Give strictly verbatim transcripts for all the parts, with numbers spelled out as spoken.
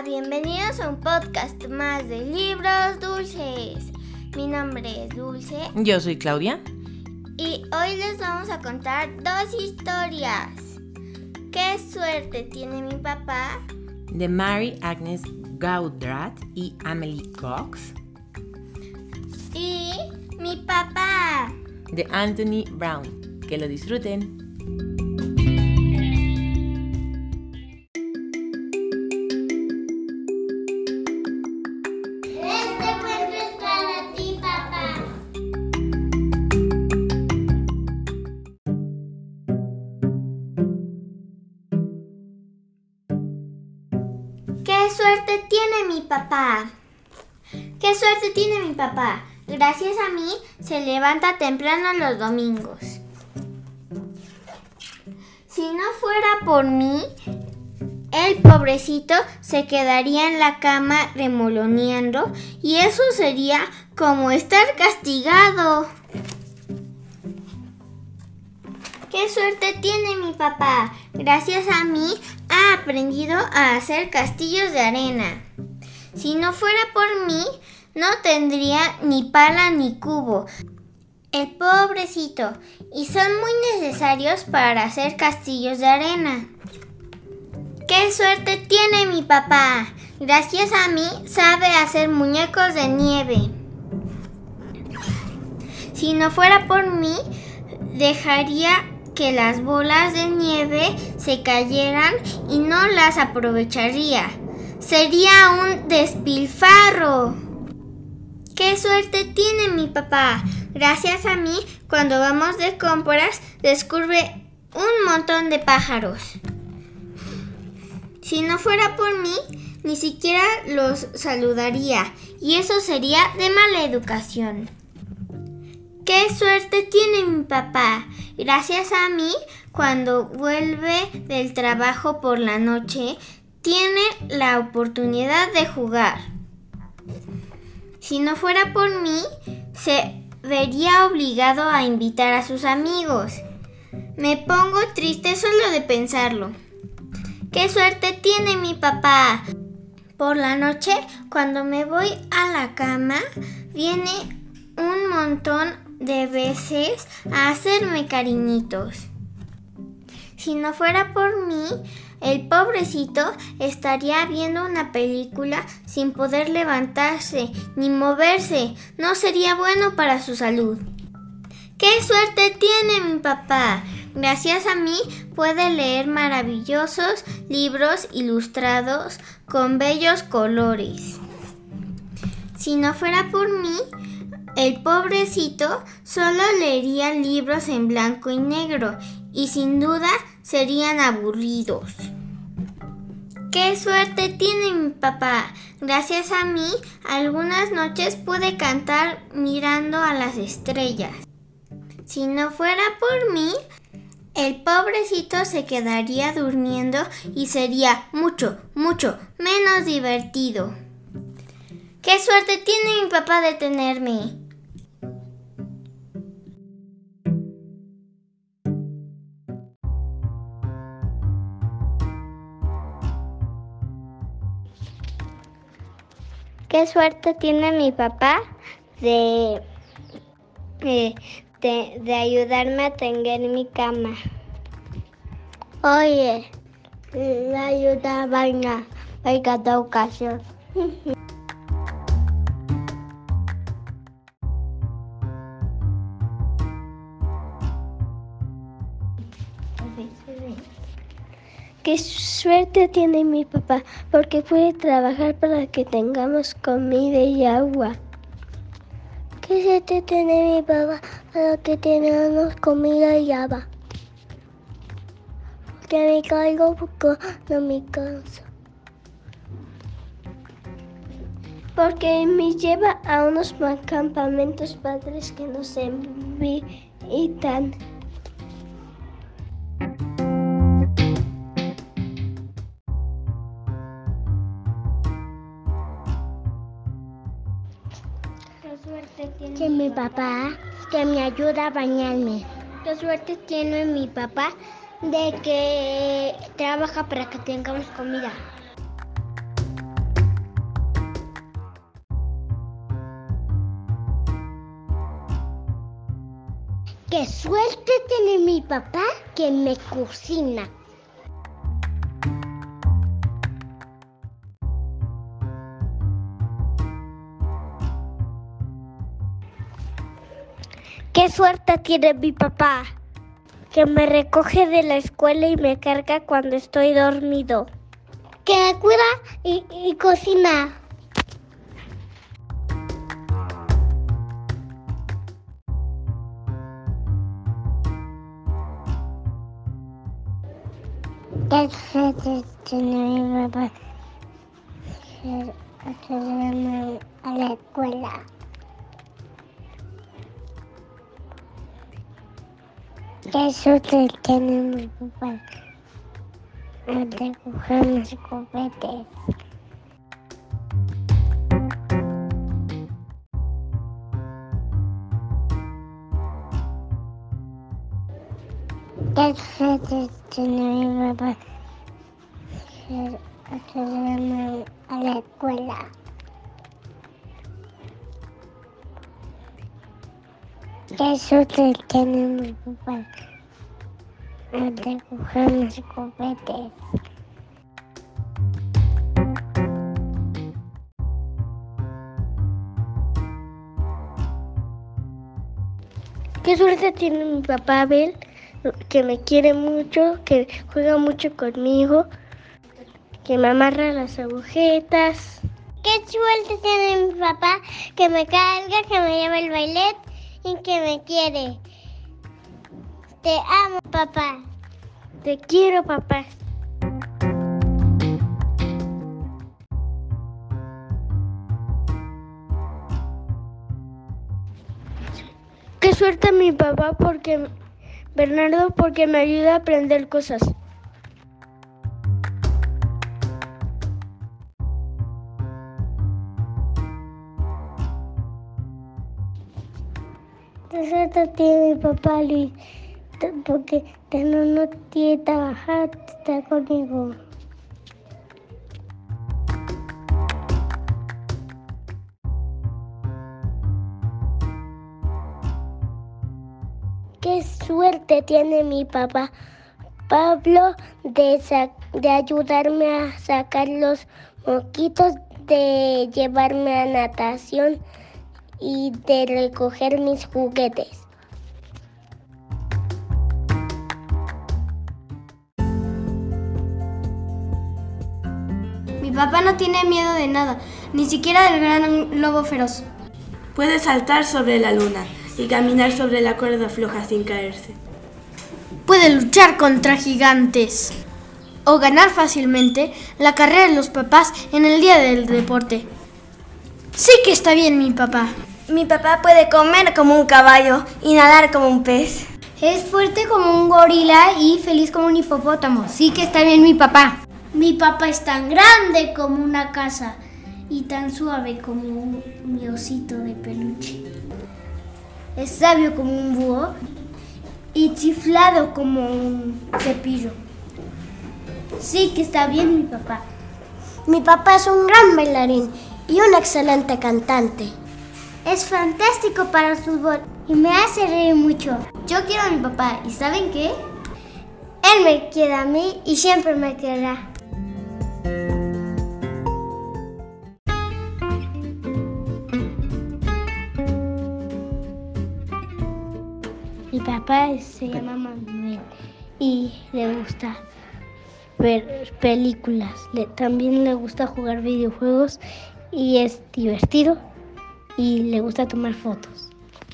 bienvenidos a un podcast más de Libros Dulces. Mi nombre es Dulce. Yo soy Claudia. Y hoy les vamos a contar dos historias. ¿Qué suerte tiene mi papá? De Mary Agnes Gaudrat y Amelie Cox. Y mi papá. De Anthony Brown. Que lo disfruten. ¡Qué suerte tiene mi papá! ¡Qué suerte tiene mi papá! Gracias a mí se levanta temprano los domingos. Si no fuera por mí, el pobrecito se quedaría en la cama remoloneando y eso sería como estar castigado. ¡Qué suerte tiene mi papá! Gracias a mí ha aprendido a hacer castillos de arena. Si no fuera por mí, no tendría ni pala ni cubo. El pobrecito. Y son muy necesarios para hacer castillos de arena. ¡Qué suerte tiene mi papá! Gracias a mí sabe hacer muñecos de nieve. Si no fuera por mí, dejaría que las bolas de nieve se cayeran y no las aprovecharía. Sería un despilfarro. ¡Qué suerte tiene mi papá! Gracias a mí, cuando vamos de compras, descubre un montón de pájaros. Si no fuera por mí, ni siquiera los saludaría, y eso sería de mala educación. ¡Qué suerte tiene mi papá! Gracias a mí, cuando vuelve del trabajo por la noche, tiene la oportunidad de jugar. Si no fuera por mí, se vería obligado a invitar a sus amigos. Me pongo triste solo de pensarlo. ¡Qué suerte tiene mi papá! Por la noche, cuando me voy a la cama, viene un montón de veces a hacerme cariñitos. Si no fuera por mí, el pobrecito estaría viendo una película sin poder levantarse ni moverse. No sería bueno para su salud. ¡Qué suerte tiene mi papá! Gracias a mí puede leer maravillosos libros ilustrados con bellos colores. Si no fuera por mí, el pobrecito solo leería libros en blanco y negro y sin duda serían aburridos. ¡Qué suerte tiene mi papá! Gracias a mí, algunas noches pude cantar mirando a las estrellas. Si no fuera por mí, el pobrecito se quedaría durmiendo y sería mucho, mucho menos divertido. ¡Qué suerte tiene mi papá de tenerme! ¡Qué suerte tiene mi papá de, de, de, de ayudarme a tender mi cama! Oye, le ayuda a bañar en cada ocasión. ¡Qué suerte tiene mi papá! Porque puede trabajar para que tengamos comida y agua. ¡Qué suerte tiene mi papá para que tengamos comida y agua! Porque me caigo poco, no me canso. Porque me lleva a unos campamentos padres que nos invitan. Que mi papá, que me ayuda a bañarme. Qué suerte tiene mi papá de que trabaja para que tengamos comida. Qué suerte tiene mi papá que me cocina. Qué suerte tiene mi papá que me recoge de la escuela y me carga cuando estoy dormido. Que me cuida y, y cocina. Qué suerte tiene mi papá que llevarme a la escuela. Qué suerte tiene mi papá al recoger los juguetes. Qué suerte tiene mi papá que llevarme a la escuela. Qué suerte tiene mi papá al recoger los juguetes. Qué suerte tiene mi papá Abel, que me quiere mucho, que juega mucho conmigo, que me amarra las agujetas. Qué suerte tiene mi papá, que me carga, que me lleva al ballet y que me quiere. Te amo, papá. Te quiero, papá. Qué suerte mi papá porque Bernardo porque me ayuda a aprender cosas. Qué suerte tiene mi papá Luis porque no, no tiene que trabajar, está conmigo. Qué suerte tiene mi papá Pablo de, sa- de ayudarme a sacar los moquitos, de llevarme a natación y de recoger mis juguetes. Mi papá no tiene miedo de nada, ni siquiera del gran lobo feroz. Puede saltar sobre la luna y caminar sobre la cuerda floja sin caerse. Puede luchar contra gigantes o ganar fácilmente la carrera de los papás en el día del deporte. Sí que está bien mi papá. Mi papá puede comer como un caballo y nadar como un pez. Es fuerte como un gorila y feliz como un hipopótamo. Sí que está bien mi papá. Mi papá es tan grande como una casa y tan suave como un mi osito de peluche. Es sabio como un búho y chiflado como un cepillo. Sí que está bien mi papá. Mi papá es un gran bailarín y un excelente cantante. Es fantástico para el fútbol y me hace reír mucho. Yo quiero a mi papá y ¿saben qué? Él me quiere a mí y siempre me querrá. Mi papá se llama Manuel y le gusta ver películas. Le, también le gusta jugar videojuegos y es divertido y le gusta tomar fotos.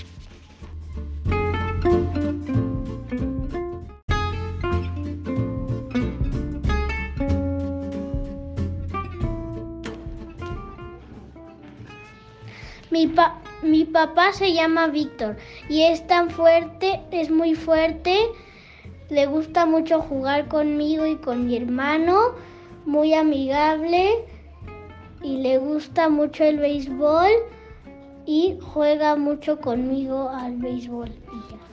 Mi, pa- mi papá se llama Víctor y es tan fuerte, es muy fuerte, le gusta mucho jugar conmigo y con mi hermano, muy amigable y le gusta mucho el béisbol y juega mucho conmigo al béisbol y ya.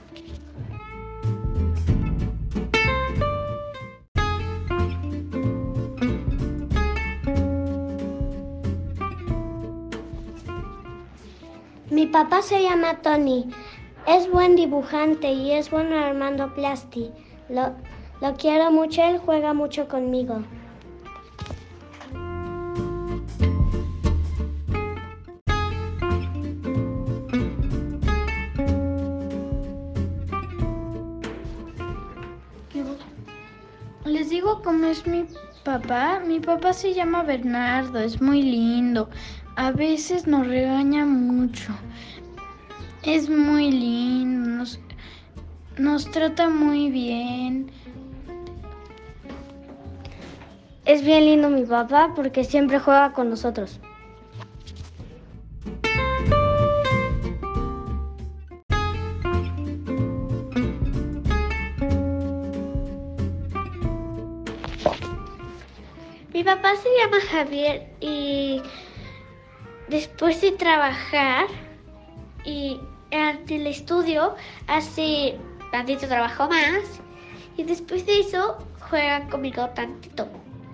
Mi papá se llama Tony Es buen dibujante y es bueno armando plasti. Lo, lo quiero mucho, él juega mucho conmigo. Les digo cómo es mi papá. Mi papá se llama Bernardo, es muy lindo. A veces nos regaña mucho. Es muy lindo, nos, nos trata muy bien. Es bien lindo mi papá porque siempre juega con nosotros. Mi papá se llama Javier y después de trabajar y ante el estudio hace tantito trabajo más y después de eso juega conmigo tantito.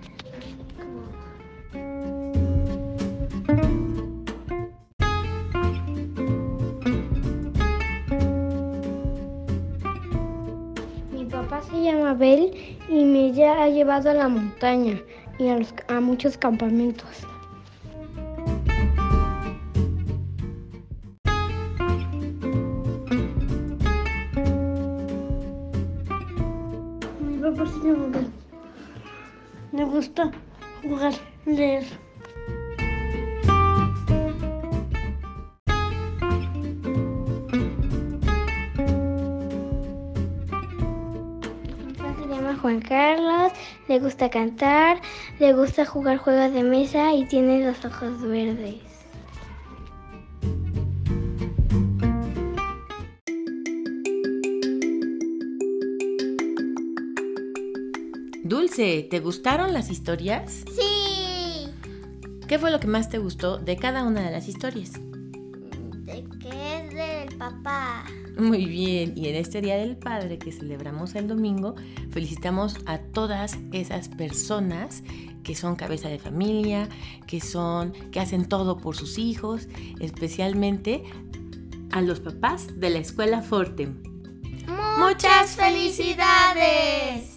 Mi papá se llama Abel y me ya ha llevado a la montaña y a, los, a muchos campamentos. Mi papá se llama Abel. Me gusta jugar, leer. Juan Carlos, le gusta cantar, le gusta jugar juegos de mesa y tiene los ojos verdes. Dulce, ¿te gustaron las historias? Sí. ¿Qué fue lo que más te gustó de cada una de las historias? ¿De qué es del papá? Muy bien, y en este Día del Padre que celebramos el domingo, felicitamos a todas esas personas que son cabeza de familia, que son, que hacen todo por sus hijos, especialmente a los papás de la Escuela Fortem. ¡Muchas felicidades!